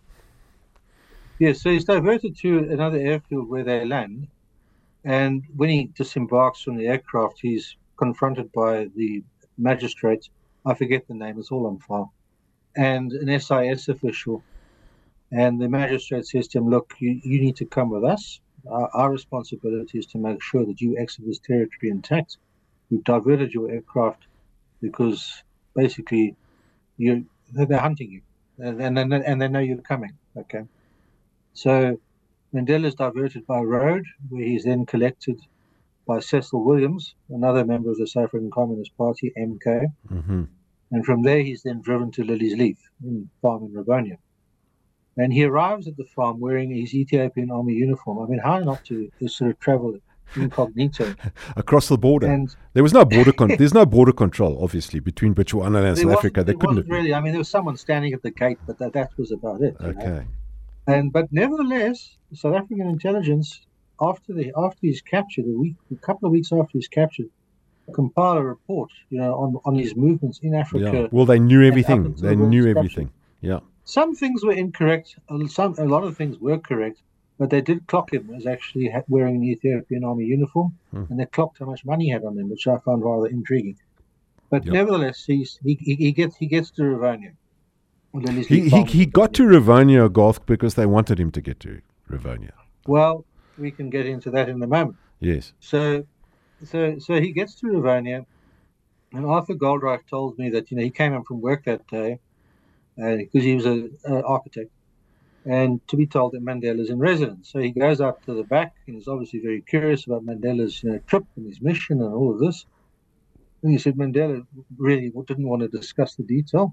Yes, so he's diverted to another airfield where they land. And when he disembarks from the aircraft, he's confronted by the magistrate. I forget the name, it's all on file. And an S I S official. And the magistrate says to him, look, you, you need to come with us. Our, our responsibility is to make sure that you exit this territory intact. We've diverted your aircraft because basically you they're hunting you. And, and, and, and they know you're coming. Okay. So Mandela is diverted by road, where he's then collected by Cecil Williams, another member of the South African Communist Party, M K. Mm-hmm. And from there, he's then driven to Lily's Leaf, in farm in Rivonia. And he arrives at the farm wearing his Ethiopian army uniform. I mean, how not to, to sort of travel incognito across the border? And there was no border. Con- there's no border control, obviously, between Botswana and South Africa. They there couldn't wasn't really. I mean, there was someone standing at the gate, but that, that was about it. Okay. Know? And but nevertheless, South African intelligence, after the after he's captured, a week, a couple of weeks after he's captured, compile a report, you know, on on his movements in Africa. Yeah. Well, they knew everything. They knew everything. Yeah. Some things were incorrect. Some, a lot of things were correct, but they did clock him as actually wearing an Ethiopian army uniform, hmm. and they clocked how much money he had on him, which I found rather intriguing. But yep. nevertheless, he's, he, he he gets he gets to Rivonia. He he, he got to Rivonia, Garth, because they wanted him to get to Rivonia. Well, we can get into that in a moment. Yes. So, so so he gets to Rivonia, and Arthur Goldreich told me that you know he came home from work that day. Because uh, he was an architect, and to be told that Mandela's in residence. So he goes up to the back and is obviously very curious about Mandela's you know, trip and his mission and all of this. And he said Mandela really didn't want to discuss the detail,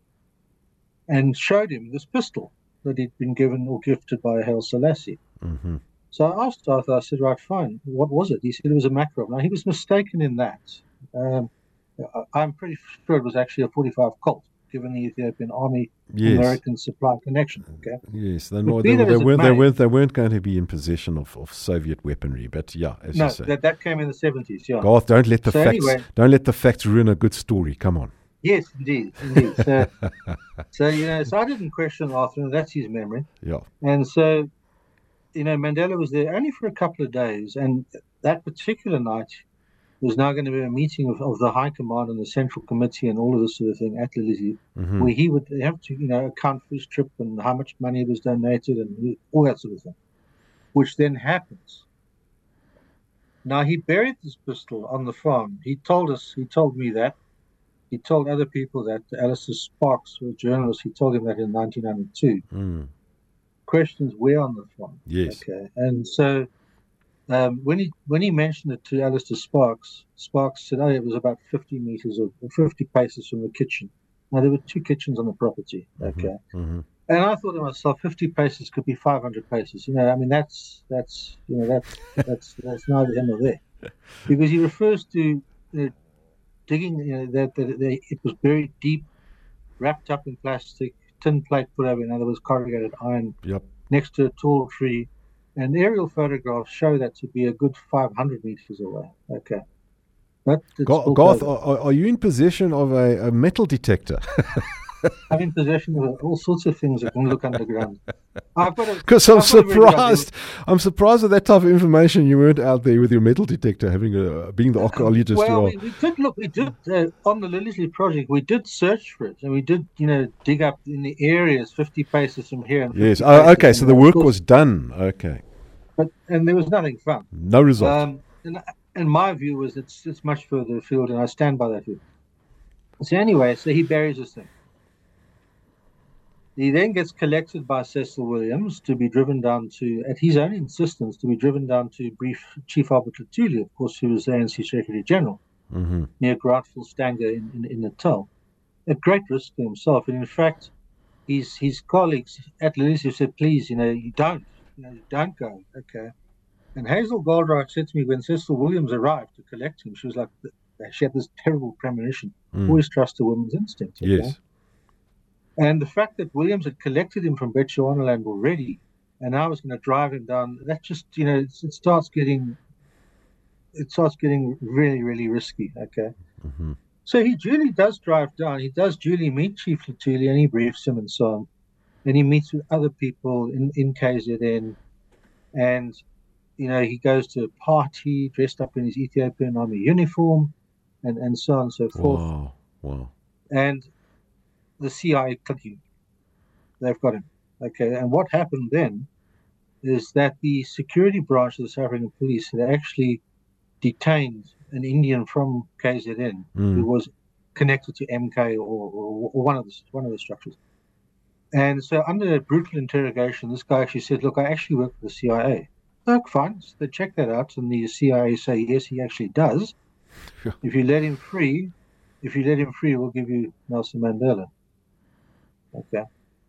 and showed him this pistol that he'd been given or gifted by Haile Selassie. Mm-hmm. So I asked Arthur, I said, right, fine, what was it? He said it was a Makarov. Now, he was mistaken in that. Um, I'm pretty sure it was actually a forty-five Colt, given the Ethiopian Army yes. American supply connection. Okay. Yes, they, no, they, they, weren't, they, weren't, they weren't going to be in possession of, of Soviet weaponry, but yeah, as no, you say. that that came in the seventies. Yeah. Garth, don't let the so facts anyway, don't let the facts ruin a good story. Come on. Yes, indeed, indeed. So, so you know, so I didn't question Arthur, and that's his memory. Yeah. And so, you know, Mandela was there only for a couple of days, and that particular night. There's now going to be a meeting of, of the High Command and the Central Committee and all of this sort of thing at Lilizi, mm-hmm. where he would have to, you know, account for his trip and how much money was donated and all that sort of thing, which then happens. Now, he buried this pistol on the farm. He told us, he told me that. He told other people that. Alistair Sparks, a journalist, he told him that in nineteen ninety-two. Mm. Questions where on the farm. Yes. Okay. And so... Um, when he when he mentioned it to Alistair Sparks, Sparks said, "Oh, it was about fifty meters or fifty paces from the kitchen." Now there were two kitchens on the property. Okay, mm-hmm. And I thought to myself, fifty paces could be five hundred paces. You know, I mean that's that's you know that's that's that's neither here nor there, because he refers to uh, digging. You know that, that, that it was buried deep, wrapped up in plastic, tin plate put over. In other words, corrugated iron. Yep. Next to a tall tree. And aerial photographs show that to be a good five hundred meters away. Okay. But Garth, are, are you in possession of a, a metal detector? I'm in possession of all sorts of things that can look underground. Because I'm I've surprised. I'm surprised at that type of information. You weren't out there with your metal detector, having a being the archaeologist. Well, you are. We, we did look. We did uh, on the Lilisley project. We did search for it, and we did, you know, dig up in the areas fifty paces from here. And yes. Oh, okay. So the work was done. Okay. But and there was nothing found. No result. Um, and, and my view was it's it's much further afield, and I stand by that view. So anyway, so he buries this thing. He then gets collected by Cecil Williams to be driven down to, at his own insistence, to be driven down to brief Chief Albert Lutuli, of course, who was the A N C Secretary General, mm-hmm. near Grantville Stanger in, in, in Natal, at great risk to himself. And in fact, his his colleagues at Lilly's said, please, you know, you don't, you know, don't go, okay. And Hazel Goldreich said to me when Cecil Williams arrived to collect him, she was like, she had this terrible premonition. Mm. Always trust a woman's instinct. Okay? Yes. And the fact that Williams had collected him from Bechuanaland already, and now was going to drive him down, that just, you know, it, it starts getting, it starts getting really, really risky. Okay. Mm-hmm. So he duly does drive down. He does duly meet Chief Lutuli, and he briefs him and so on. And he meets with other people in, in K Z N, and you know, he goes to a party dressed up in his Ethiopian army uniform, and, and so on and so forth. Wow, wow. And the C I A click him. They've got him. Okay, and what happened then is that the security branch of the South African police had actually detained an Indian from K Z N mm. who was connected to M K or, or, or one of the one of the structures. And so under brutal interrogation, this guy actually said, look, I actually work for the C I A. Look, fine. So they check that out, and the C I A say, yes, he actually does. Yeah. If you let him free, if you let him free, we'll give you Nelson Mandela. Okay.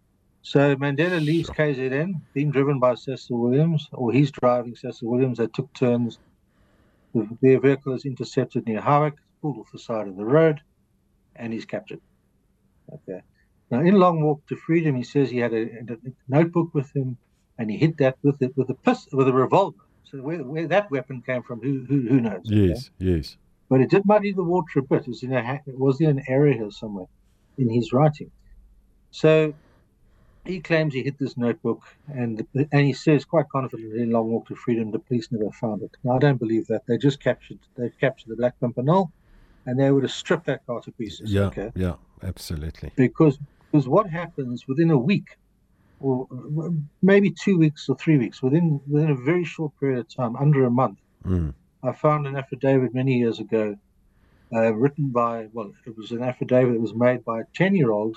So Mandela leaves sure. K Z N, being driven by Cecil Williams, or he's driving Cecil Williams. They took turns. The, their vehicle is intercepted near Howick, pulled off the side of the road, and he's captured. Okay. Now, in Long Walk to Freedom, he says he had a, a notebook with him, and he hit that with it with a pistol, with a revolver. So where, where that weapon came from, who who, who knows? Yes, okay? yes. But it did muddy the water a bit. It was, in a, was there an error here somewhere in his writing? So he claims he hit this notebook, and and he says quite confidently in Long Walk to Freedom, the police never found it. Now, I don't believe that. They just captured, they captured the Black Pimpernel, and they would have stripped that car to pieces. Yeah, okay? yeah, absolutely. Because because what happens within a week, or maybe two weeks or three weeks, within within a very short period of time, under a month, mm. I found an affidavit many years ago, uh, written by, well, it was an affidavit that was made by a ten-year-old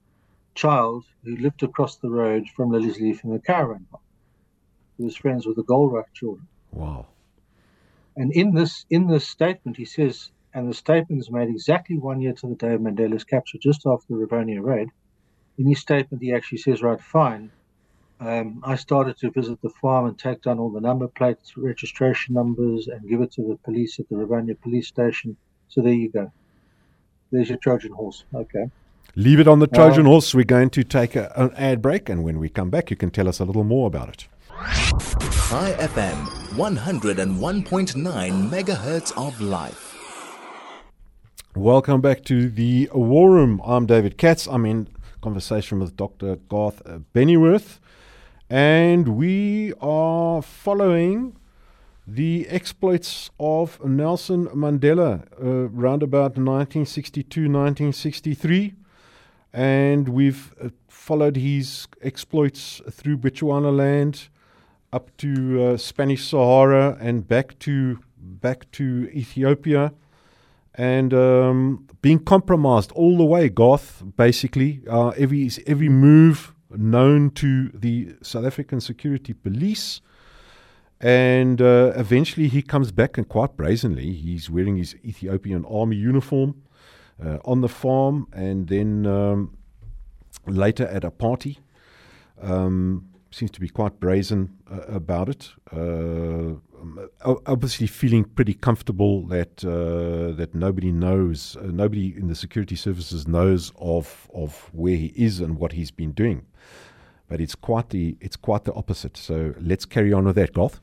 child who lived across the road from Lilly's Leaf in the caravan park. He was friends with the Goldreich children. Wow. And in this in this statement, he says, and the statement is made exactly one year to the day of Mandela's capture, just after the Rivonia raid. In his statement, he actually says, right, fine, um, I started to visit the farm and take down all the number plates, registration numbers, and give it to the police at the Rivonia police station. So there you go. There's your Trojan horse. Okay. Leave it on the Trojan uh, horse. We're going to take a, an ad break, and when we come back, you can tell us a little more about it. High F M, one oh one point nine megahertz of life. Welcome back to the War Room. I'm David Katz. I'm in conversation with Doctor Garth Bennyworth, and we are following the exploits of Nelson Mandela uh, around about nineteen sixty-two, nineteen sixty-three. And we've uh, followed his exploits through Bechuanaland up to uh, Spanish Sahara and back to back to Ethiopia, and um, being compromised all the way, Garth, basically. Uh, every, every move known to the South African Security Police. And uh, eventually he comes back, and quite brazenly, he's wearing his Ethiopian army uniform Uh, on the farm, and then um, later at a party. Um, seems to be quite brazen uh, about it. Uh, obviously feeling pretty comfortable that uh, that nobody knows, uh, nobody in the security services knows of of where he is and what he's been doing. But it's quite the it's quite the opposite. So let's carry on with that, Garth.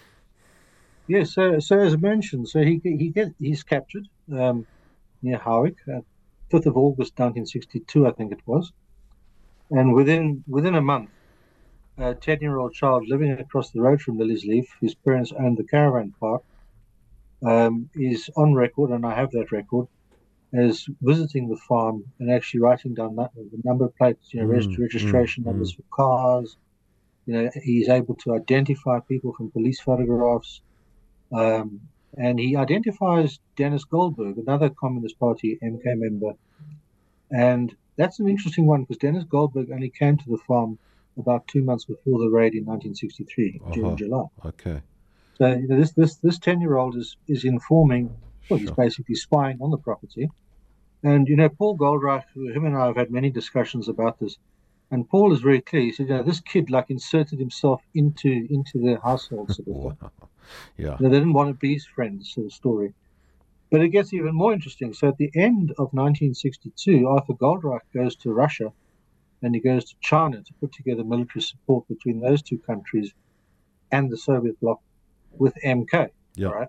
Yes. So, so as mentioned, so he he get he's captured. Um, near Howick, uh, fifth of August nineteen sixty-two, I think it was. And within within a month, a ten-year-old child living across the road from Lilly's Leaf, whose parents owned the caravan park, um, is on record, and I have that record, as visiting the farm and actually writing down that, the number plates, you know, mm, registration mm, numbers mm. for cars. You know, he's able to identify people from police photographs. Um, And he identifies Dennis Goldberg, another Communist Party M K member. And that's an interesting one, because Dennis Goldberg only came to the farm about two months before the raid in nineteen sixty-three, uh-huh. June, July. Okay. So you know, this this this ten-year-old is is informing. Well, he's Sure. basically spying on the property. And you know, Paul Goldreich, him and I have had many discussions about this. And Paul is very clear. He said, you know, this kid like inserted himself into into their household sort of thing. Wow. Yeah. They didn't want to be his friends, sort of story. But it gets even more interesting. So at the end of nineteen sixty-two, Arthur Goldreich goes to Russia and he goes to China to put together military support between those two countries and the Soviet bloc with M K. Yeah. Right?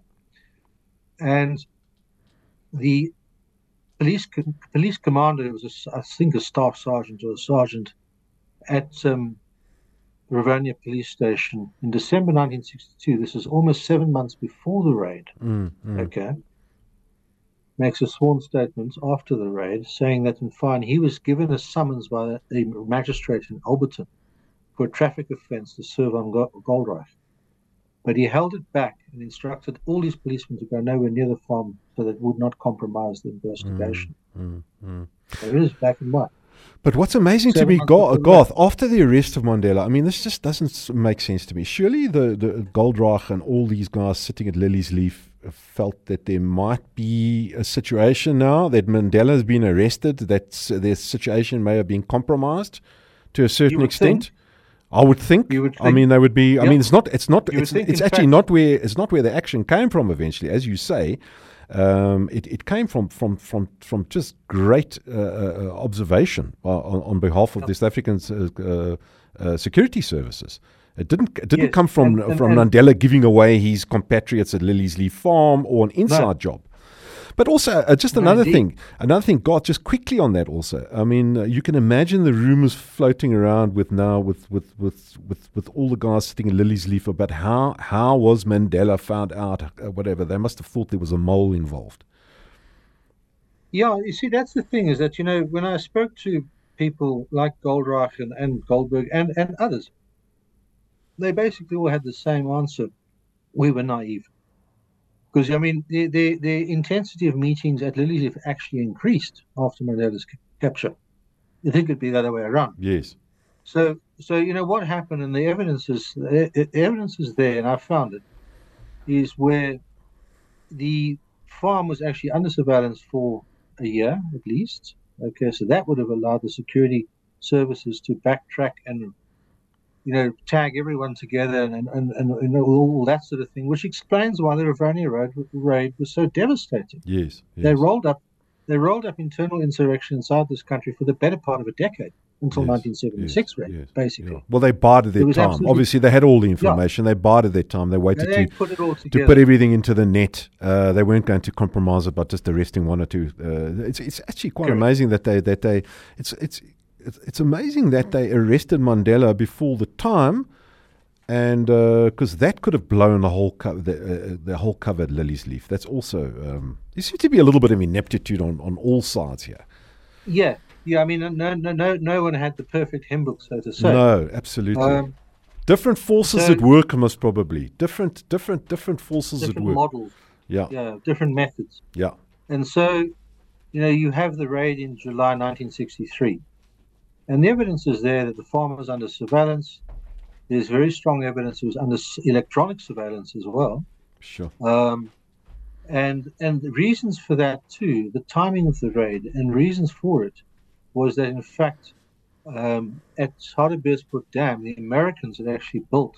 And the police police commander was, a, I think, a staff sergeant or a sergeant at um, Rivonia police station in December nineteen sixty-two. This is almost seven months before the raid. Mm, mm. Okay. Makes a sworn statement after the raid saying that, in fine, he was given a summons by a magistrate in Alberton for a traffic offence to serve on Goldreich. But he held it back and instructed all his policemen to go nowhere near the farm so that it would not compromise the investigation. Mm, mm, mm. So it is black and white. But what's amazing Seven to me, months Garth, before Garth, after the arrest of Mandela, I mean, this just doesn't s- make sense to me. Surely the, the Goldreich and all these guys sitting at Lily's Leaf felt that there might be a situation now that Mandela has been arrested, that s- their situation may have been compromised to a certain would extent. think. I would think. You would I think. mean, they would be. I Yep. mean, it's not. It's not. You would It's, think, it's in actually fact- not where. It's not where the action came from. Eventually, as you say, um, it, it came from from from from just great uh, uh, observation on, on behalf of Yep. the South African uh, uh, security services. It didn't. It didn't Yes, come from and- and- from and- Mandela giving away his compatriots at Lily's Leaf Farm or an inside job. But also, uh, just No, another indeed. thing, another thing, God, just quickly on that also. I mean, uh, you can imagine the rumors floating around with now, with with, with, with, with all the guys sitting in Lily's Leaf about how, how was Mandela found out, uh, whatever. They must have thought there was a mole involved. Yeah, you see, that's the thing is that, you know, when I spoke to people like Goldreich and, and Goldberg and, and others, they basically all had the same answer. We were naive. Because, I mean, the, the, the intensity of meetings at Lily's Leaf actually increased after Mandela's c- capture. You think it'd be the other way around. Yes. So, so you know, what happened, and the evidence is, the the evidence is there, and I found it, is where the farm was actually under surveillance for a year at least. Okay, so that would have allowed the security services to backtrack and, you know, tag everyone together and and, and, and you know, all that sort of thing, which explains why the Rivonia raid, raid was so devastating. Yes. yes. They rolled up, they rolled up internal insurrection inside this country for the better part of a decade until Yes, nineteen seventy-six, yes, raid, yes, basically. yeah. Well, they bided their It was time. absolutely- Obviously, they had all the information. They bided their time. They waited And they to put it all to together. put everything into the net. Uh, they weren't going to compromise it by just arresting one or two. Uh, it's it's actually quite Correct. amazing that they that they it's it's it's it's amazing that they arrested Mandela before the time, and because that could have blown the whole co- the, uh, the whole cover at Lily's Leaf. That's also um, there seems to be a little bit of ineptitude on, on all sides here. Yeah, yeah. I mean, no, no, no, no one had the perfect hymn book, so to say. No, absolutely. Um, Different forces so- at work, most probably. Different, different, different forces at different work. models, Yeah, yeah, different methods. yeah, And so, you know, you have the raid in July nineteen sixty-three. And the evidence is there that the farm was under surveillance. There's very strong evidence it was under s- electronic surveillance as well. sure. Um, and and the reasons for that too, the timing of the raid and reasons for it was that, in fact, um, at Hartbeespoort Dam, the Americans had actually built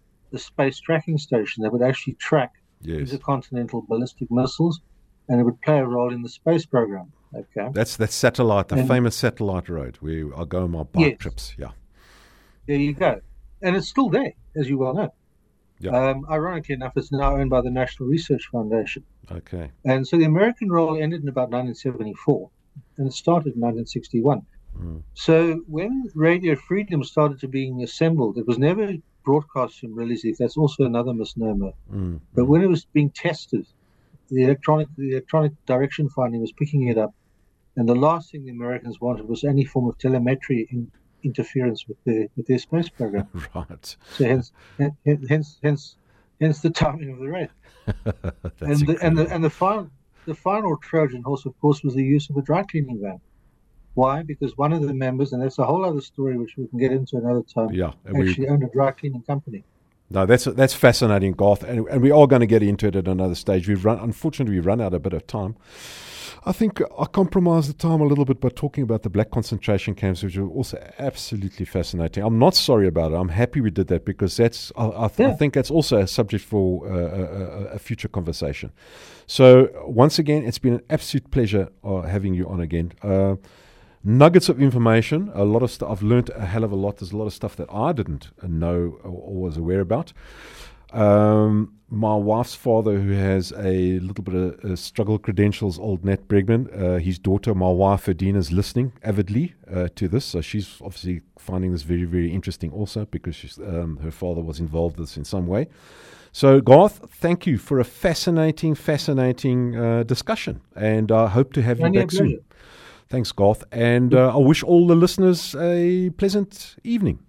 a space tracking station that would actually track Yes, intercontinental ballistic missiles, and it would play a role in the space program. Okay. that's that satellite, the And- famous satellite road where I go on my bike Yes. trips. Yeah, There you go. And it's still there, as you well know. Yeah. Um, ironically enough, it's now owned by the National Research Foundation. okay. And so the American role ended in about nineteen seventy-four, and it started in nineteen sixty-one. Mm. So when Radio Freedom started to being assembled, it was never broadcast from Lily's Leaf. That's also another misnomer. Mm. But when it was being tested, the electronic the electronic direction finding was picking it up, and the last thing the Americans wanted was any form of telemetry in, interference with their with their space program. Right. So hence, hen- hen- hence, hence, hence the timing of the raid. That's and the, and the incredible. and the final the final Trojan horse, of course, was the use of a dry cleaning van. Why? Because one of the members, and that's a whole other story which we can get into another time, Yeah, and we, actually owned a dry cleaning company. no, that's that's fascinating, Garth, and, and we are going to get into it at another stage. We've run, unfortunately, we've run out a bit of time. I think I compromised the time a little bit by talking about the black concentration camps, which are also absolutely fascinating. I'm not sorry about it. I'm happy we did that because that's I, I, th- Yeah. I think that's also a subject for uh, a, a, a future conversation. So once again, it's been an absolute pleasure uh, having you on again. Uh, nuggets of information, a lot of stuff. I've learned a hell of a lot. There's a lot of stuff that I didn't know or, or was aware about. Um, my wife's father, who has a little bit of uh, struggle credentials, old Nat Bregman, uh, his daughter, my wife, Adina, is listening avidly uh, to this. So she's obviously finding this very, very interesting also because she's, um, her father was involved in this in some way. So, Garth, thank you for a fascinating, fascinating uh, discussion. And I hope to have you Only a back soon. pleasure. Thanks, Garth. And uh, I wish all the listeners a pleasant evening.